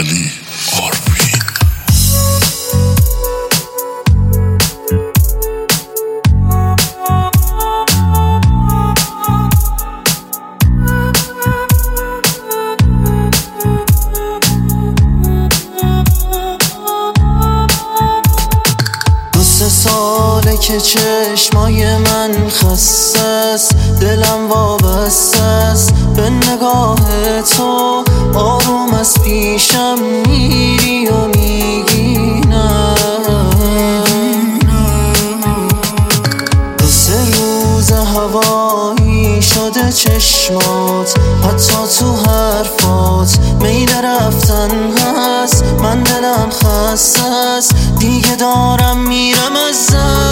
علی آروین. ساله که چشمای من خسته است، دلم وابسته است به نگاه تو. آروم از پیشم میری و میگی نه. 2-3 روز هوایی شده چشمات، حتی تو حرفات میل رفتن هست. من دلم خسته است، دیگه دارم میرم از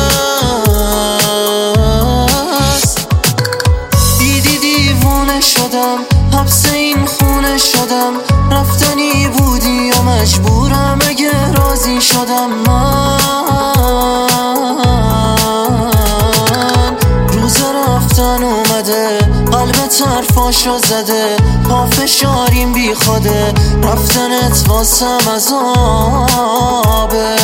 دست. دیدی دیوونه شدم، حبس این خونه شدم. رفتنی بودی و مجبورم اگه راضی شدم. من روز رفتن اومده، قلبت حرفاشو زده. پافشاریم بی خوده، رفتنت واسم عذابه.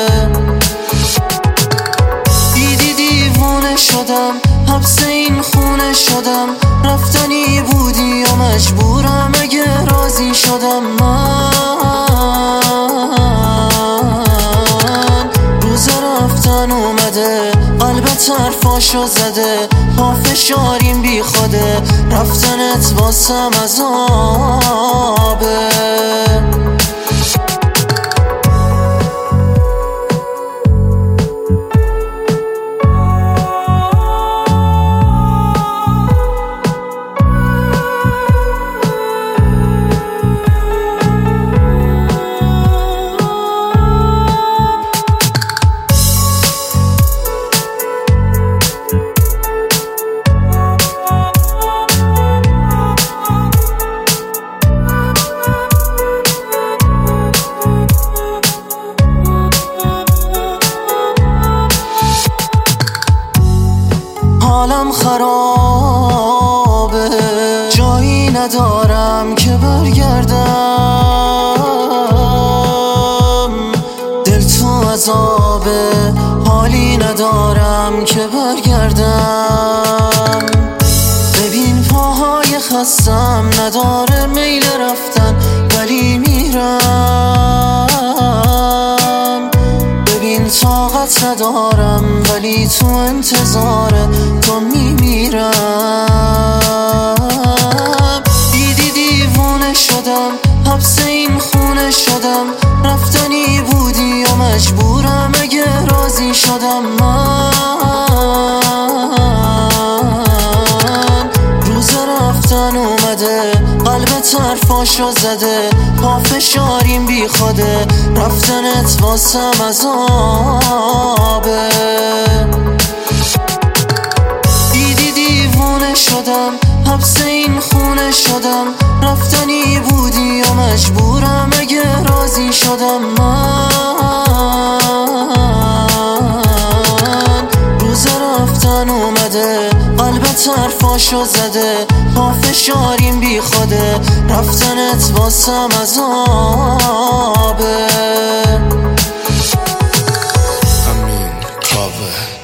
دیدی دیوونه شدم، حبس این خونه شدم. رفتنی بودی و مجبورم اگه راضی شدم. من روز رفتن اومده، قلبت حرفاشو زده. پافشاریم بی خوده، رفتنت واسم عذابه. حالم خرابه، جایی ندارم که برگردم. دل تو عذابه، حالی ندارم که برگردم. ببین پاهای خستم، نداره میل رفتن ولی میرم. ببین طاقت ندارم ولی تو انتظار تو میمیرم. دیدی دیوونه شدم، حبس این خونه شدم. رفتنی بودی و مجبورم اگه راضی شدم. من روز رفتن اومده، قلبت حرفاشو زده. پافشاریم بی خوده، رفتنت واسم عذابه. دیدی دیوونه شدم، حبس این خونه شدم. رفتنی بودی و مجبورم اگه راضی شدم. من روز رفتن اومده، قلبت حرفاشو زده. پافشاریم بی خوده، رفتنت واسم عذابه. امین کاوه.